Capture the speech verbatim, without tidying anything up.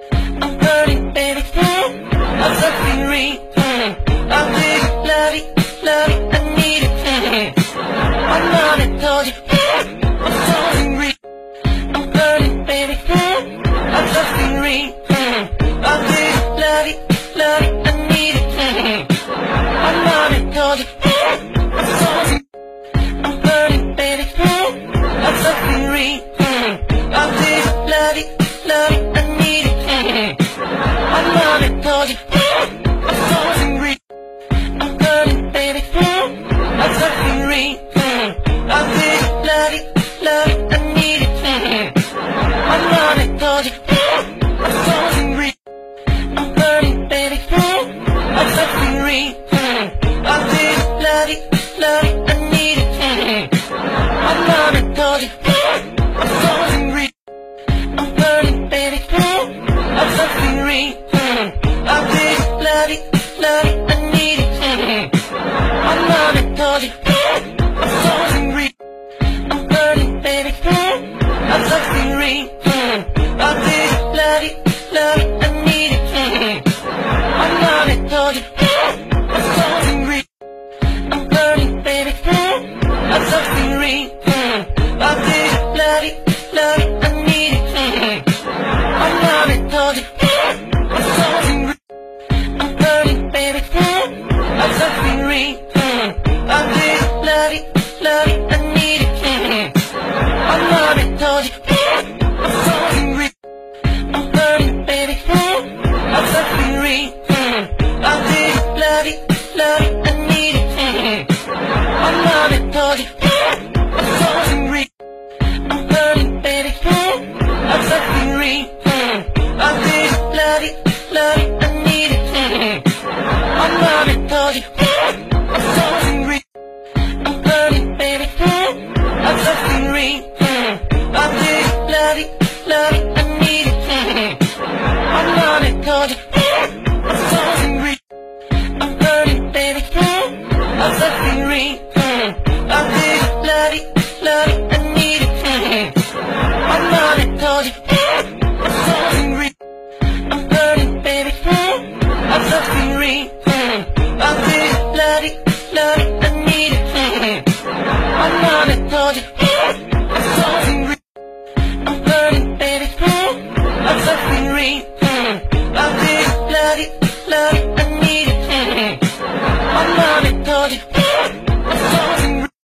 I'm burning, baby. I'm suffering, real. I'm big, love it, love it, I need it. I'm on it, told you. I'm suffering, real. I'm burning, baby. I'm suffering, real. I'm big, love it, love it, I need it. I'm on it, told you. I'm suffering. I'm burning, baby. I'm suffering, real. I'm big, love it, love it, I need it. I'm on it, told you. I'm suffering, real. I'm burning, baby. I'm suffering, real. I'm big, love it, love it, I need it. I'm on it, told you. I'm suffering, real. I'm burning, baby. I'm suffering, real. I'm big, love it, love it, I need it. I'm on it, told you. I'm suffering, real. I'm burning, baby. I'm suffering, real. I'm big, love it, love it, I need it. I'm on it, told you. I'm suffering, real. I'm burning, baby. I'm suffering, real. I'm big, love it, love it, I need it. I'm on it, told you. I'm suffering, real. I'm burning, baby. I'm suffering, real. I'm big, love it, love it, I need it. I'm on it, told you. I'm suffering, real. I'm burning, baby. I'm suffering, real. I'm big, love it, love it, I need it. I'm on it, told you. I'm suffering, real. I'm burning, baby. I'm suffering, real. I'm big, love it, love it, I need it. I'm on it, told you. I'm suffering, real. I'm burning, baby. I'm suffering, real. I'm big, love it, love it, I need it. I'm on it, told you. I'm suffering, real. I'm burning, baby. I'm suffering, real. I'm big, love it, love it, I need it. I'm on it, told you. I'm suffering, real. I'm burning, baby. I'm suffering, real. I'm big, love it, love it, I need it. I'm on it, told you. I'm suffering, real. I'm burning, baby. I'm suffering, real. I'm big, love it, love it, I need it. I'm on it, told you.